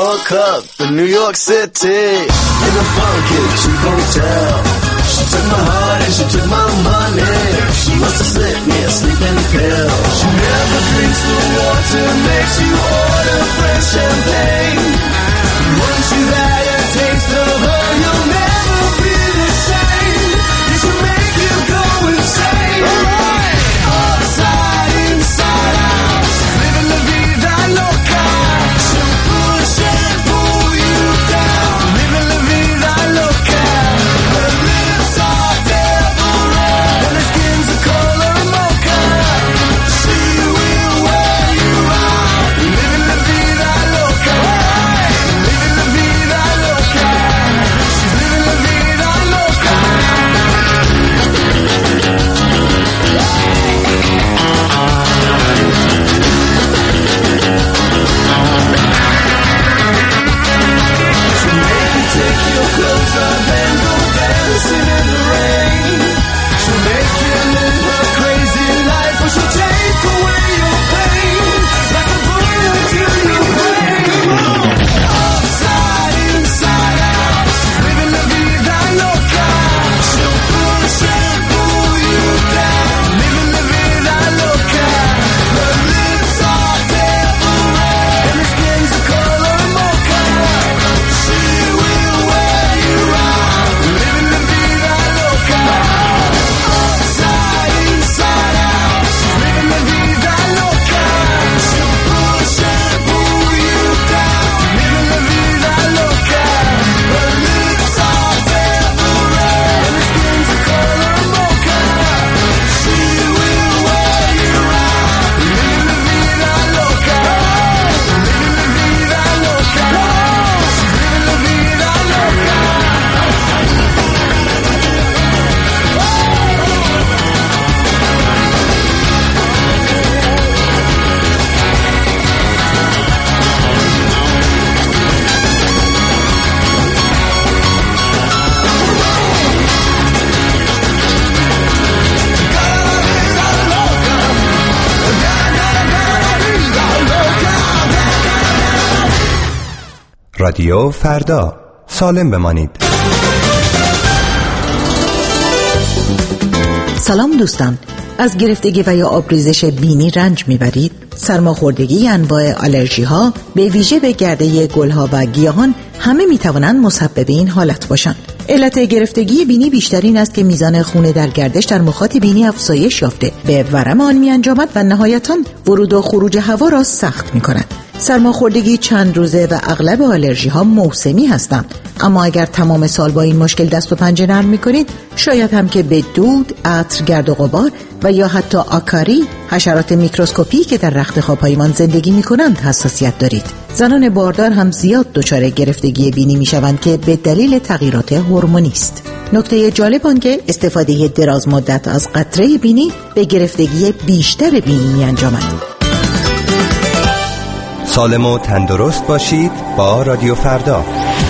woke up in New York City in a funky cheap hotel. She took my heart and she took my money. She must have slipped me a sleeping pill. She never drinks the water, makes you order fresh champagne. Once you've had a taste of her, you'll never be the same. You should make you go insane. Alright, upside, inside out, living la vida loca. She'll push and pull you down, living la vida loca. Her lips are devil red and her skin's the color mocha. She will wear you out, living la vida loca. Living la vida loca. She's living la vida loca. She'll make you take your clothes off and go dancing in the rain. She'll make you live a crazy life, or she'll take away your pain like a bullet to your brain. Upside, inside out, living la vida loca. She'll push and pull you down, living la vida loca. Her lips are devil red and her skin's the color mocha. She will wear you out, living la vida loca. Upside, inside out, living la vida loca. She'll push and pull you down, living la vida loca. Her lips are devil red and her skin's the color mocha. She will wear you out, living la vida loca. Living la vida loca. She's living la vida loca. رادیو فردا، سالم بمانید. سلام دوستان، از گرفتگی و یا آبریزش بینی رنج میبرید؟ سرماخوردگی، انواع آلرژی ها، به ویژه به گرده گل ها و گیاهان همه میتوانند مسبب این حالت باشند. علت گرفتگی بینی بیشتر این است که میزان خون در گردش در مخاط بینی افزایش یافته، به ورم آن میانجامد و نهایتاً ورود و خروج هوا را سخت میکند. سرماخوردگی چند روزه و اغلب آلرژی ها موسمی هستند، اما اگر تمام سال با این مشکل دست و پنجه نرم میکنید، شاید هم که به دود، عطر، گرد و غبار و یا حتی آکاری، حشرات میکروسکوپی که در رخت خوابهایمان زندگی میکنند حساسیت دارید. زنان باردار هم زیاد دچار گرفتگی بینی میشوند که به دلیل تغییرات هورمونی است. نکته جالب آن که استفاده دراز مدت از قطره بینی به گرفتگی بیشتر بینی میانجامد. سالم و تندرست باشید با رادیو فردا.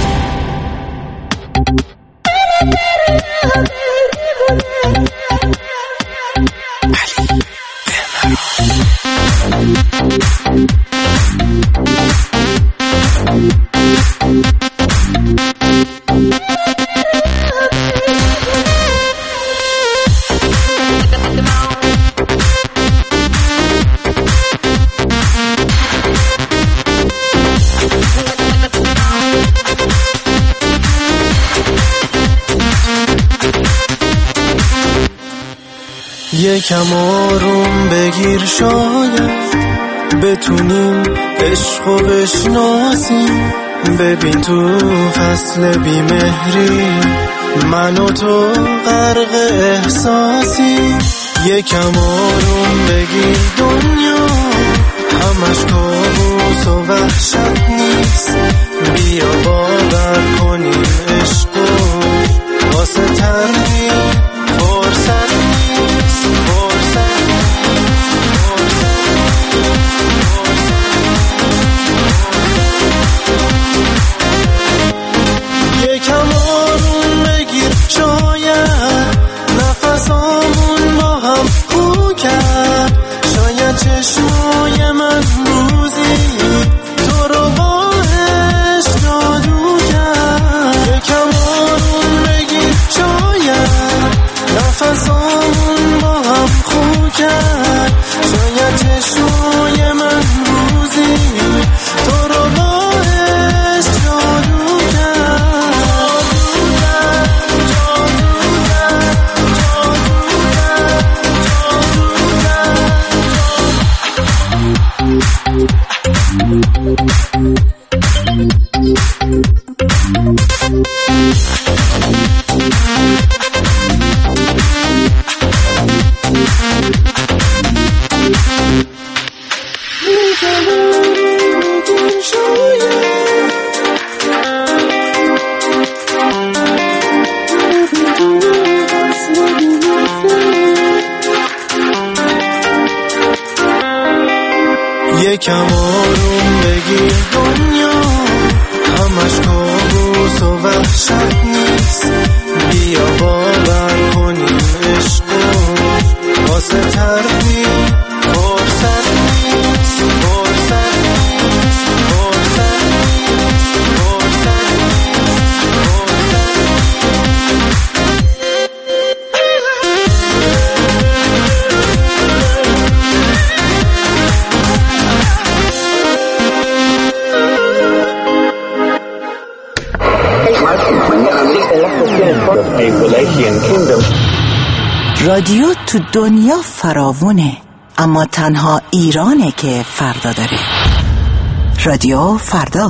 یکم آروم بگیر، شاید بتونیم عشق و بشناسیم. ببین تو فصل بیمهری من و تو غرق احساسی. یکم آروم بگیر، دنیا همش کابوس و وحشت نیست. بیا باور کنیم عشق و واسه ترمیم فرصت نیست. فرصت یکم آروم بگیر، شاید نفسامون با هم خو کرد. شاید چشمای من روزی تو رو باعث جادو کرد، جادو کرد، جادو کرد، جادو کرد. یکم آروم بگیر دنیا همش کابوس و وحشت نیست، بیا باور کنیم عشقو واسه تربیت فرصت نیست، فرصت نیست، فرصت نیست، فرصت رادیو تو دنیا فراوونه، اما تنها ایرانه که فردا داره. رادیو فردا.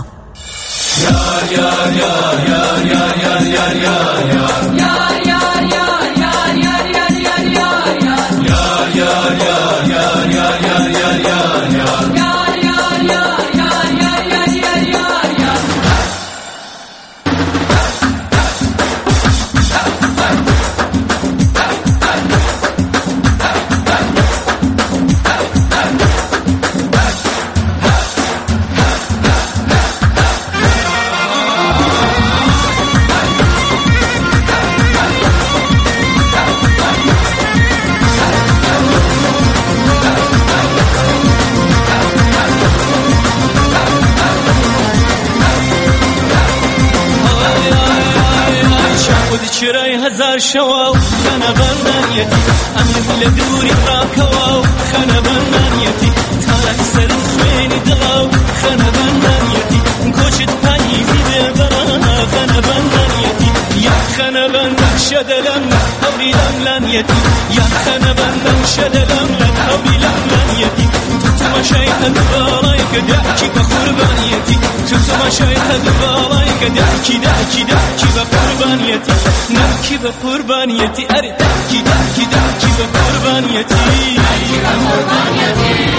چرای هزار شوا خانه بندانیتی امن لدوری راکوا خانه بندانیتی تارک سر خوینی دلاو خانه بندانیتی کوچت پاییزی ببرا خانه بندانیتی یا خانه بندان شدلم هوری لملانیتی یا خانه بندان شدلم هوری لملانیتی تو تماشای هدوالای کداکی بقربانیتی تو تماشای هدوالای کداکی داکی داکی بقربانیتی نمکی بقربانیتی اری داکی داکی داکی بقربانیتی داکی بقربانیتی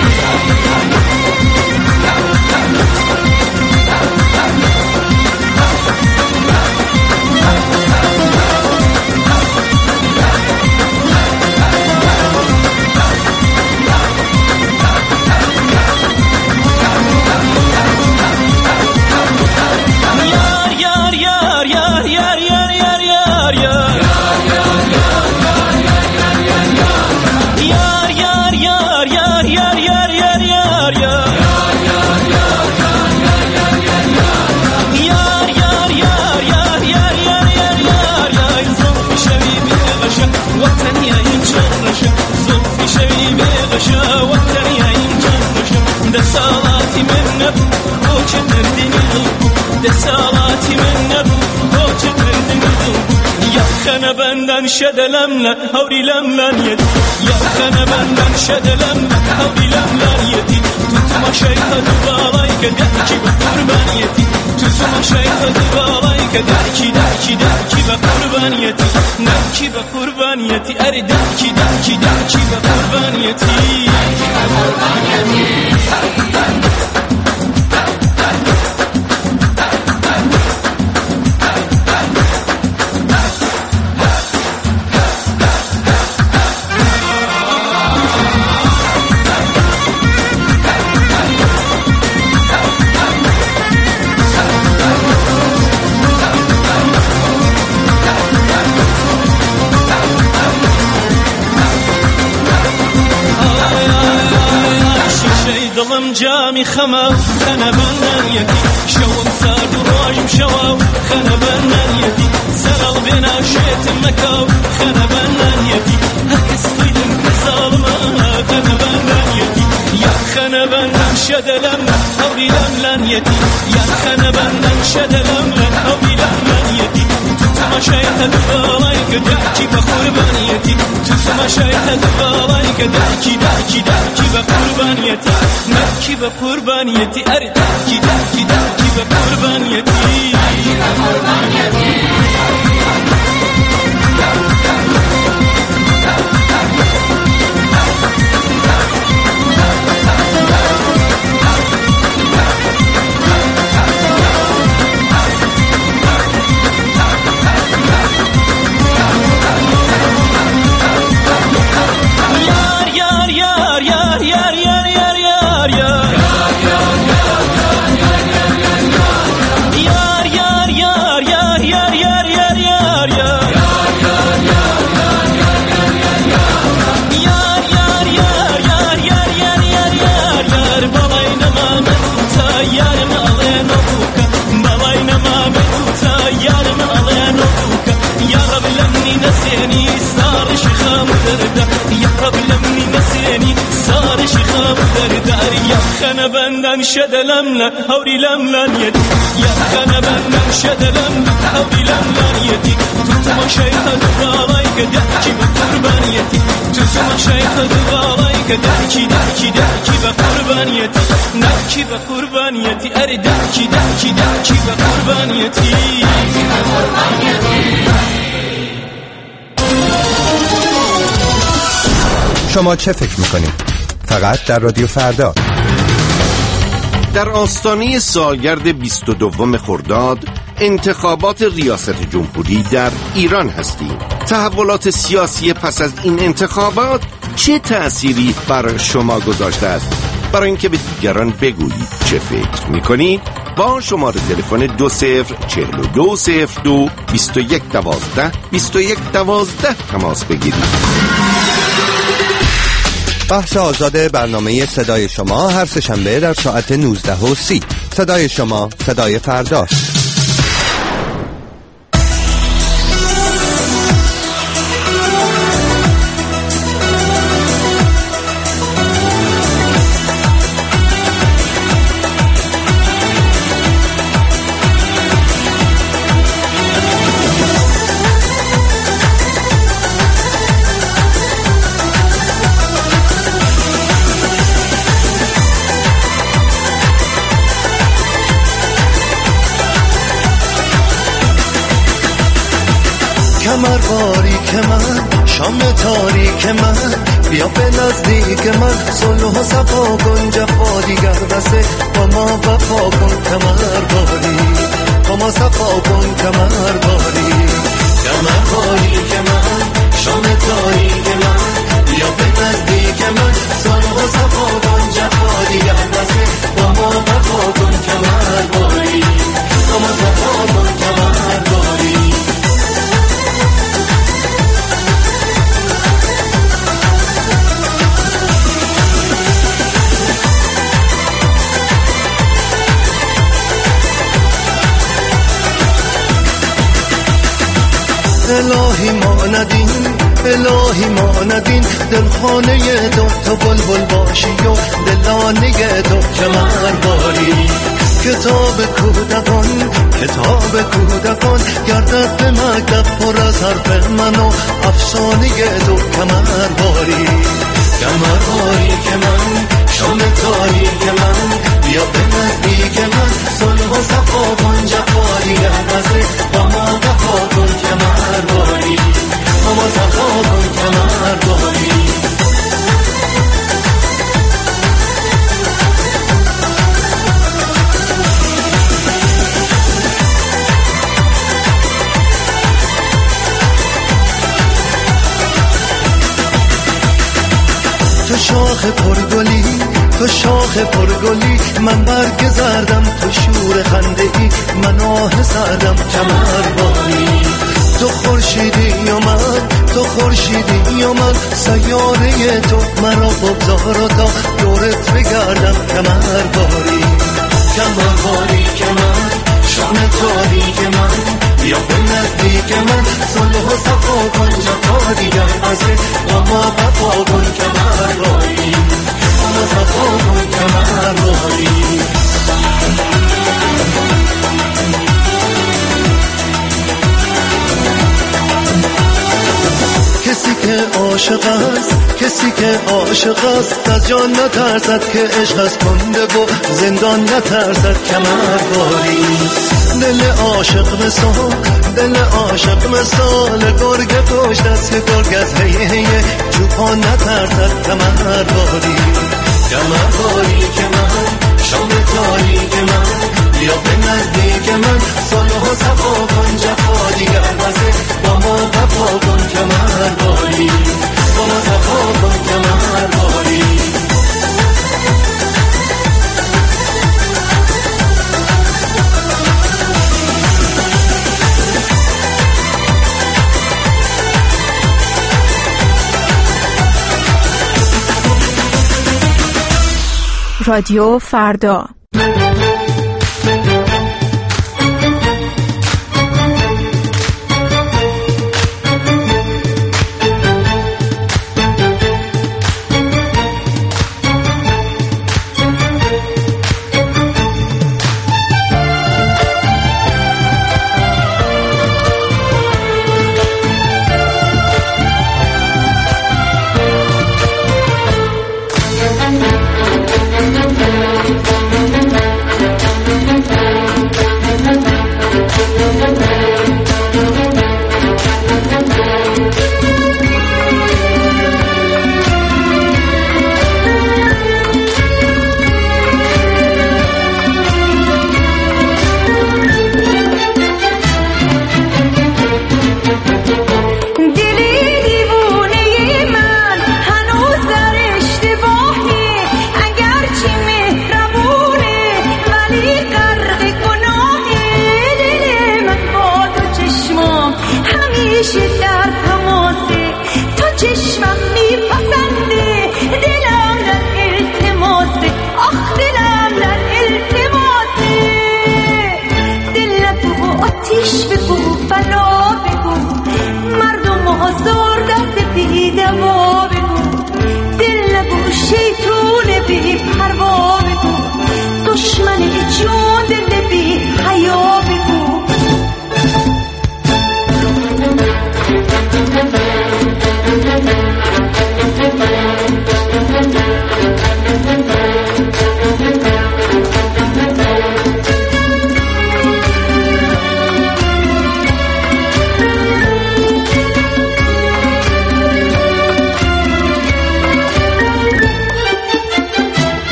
دسالاتي من نبو بوش تردني ذوبو دسالاتي من نبو بوش تردني ذوبو يا خنا بندن شد لملا هوري لملان يدي يا خنا بندن شد لملا هوري لملان يدي تتما شيخ دبالاي كداكي بقربانيتي تتما شيخ دبالاي كداكي داكي داكي بقربانيتي ناكي بقربانيتي اري داكي داكي داكي بقربانيتي داكي بقربانيتي دڵم جامی خەمە خەنە بەندانیەتی شەوم سارد و ڕۆژم شەوە خەنە بەندانیەتی سەرەڵ بێنا شێتم مەکەو خەنە بەندانیەتی هەر کەس خۆیدم کە ساڵمە خەنە بەندانیەتی بندن شدلم هاوی لم لن یتی یخن بندن شدلم هاوی لم لن یتی تو ما شاید دوالای که درکی به قربانیتی تو ما شاید دوالای که درکی درکی درکی به قربانیتی درکی به قربانیتی اره درکی درکی درکی به قربانیتی درکی به قربانیتی يخنا بندن شدلم لا هوري لم لن يدي يخنا بندن شدلم لا هوري لم لن يدي تتما شيخ درايك دحكي بقربانيتي تتما شيخ درايك دحكي دحكي دحكي بقربانيتي دحكي بقربانيتي اري دحكي دحكي دحكي بقربانيتي شما چه فکر میکنید؟ فقط در رادیو فردا. در آستانه سالگرد بیست و دوم خرداد انتخابات ریاست جمهوری در ایران هستیم. تحولات سیاسی پس از این انتخابات چه تأثیری بر شما گذاشته است؟ برای اینکه به دیگران بگویید چه فکر میکنید با شماره تلفن دو صفر چهل و دو صفر دو بیست و یک دوازده بیست و یک دوازده تماس بگیرید. بحث آزاد برنامه صدای شما هر سه‌شنبه در ساعت نوزده و سی. صدای شما، صدای فرداست. کمر باریک من شام تاریک من بیا به نزدیک من صلح و صفا کن جفا دیگر بسه با ما وفا کن کمر باری با ما صفا کن کمر باری کمر باریک من شام تاریک من بیا به نزدیک من صلح و صفا کن جفا دیگر بسه با ما وفا کن کمر باری با ما صفا کن کمر باری الهی ما ندین الهی ما ندین دلخانه تو تو بلبل باشی و دلانه تو کمر باری کتاب کودکان کتاب کودکان گردد به مکتب پر از حرف من و افسانه تو کمر باری کمر باری که من شام تاریک من بیا به نزدیک من صلح و صفا کن جفا دیگر بسه با ما وفا کن کمر باری با ما صفا کن کمر باری تو شاخ پرگلی تو شاخ پرگلی من برگ زردم تو شور خنده ای من آه سردم کمر باری تو خورشیدی یا من تو خورشیدی یا من سیاره تو مرا بگذار و تا دورت بگردم کمر باری کمر باری که من شام تاریک من بیا به نزدیک من صلح و صفا کن جفا دیگر بسه با ما وفا کن کمر باری با ما صفا کن کمر عاشق است، کسی که عاشق است از جان نترسد که عشق از کنده و زندان نترسد کمر باری. دل عاشق مثال دل عاشق مثال گرگ پشت است که گرگ از هیه هیه چوپان نترسد کمر باری. کمر باری که من شام تاریک من بیا به نزدیک من سالها صفا کن جفا دیگر بسه با ما وفا کن کمر باری. با ما وفا کن کمر باری. رادیو فردا.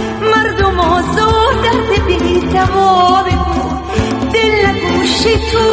تو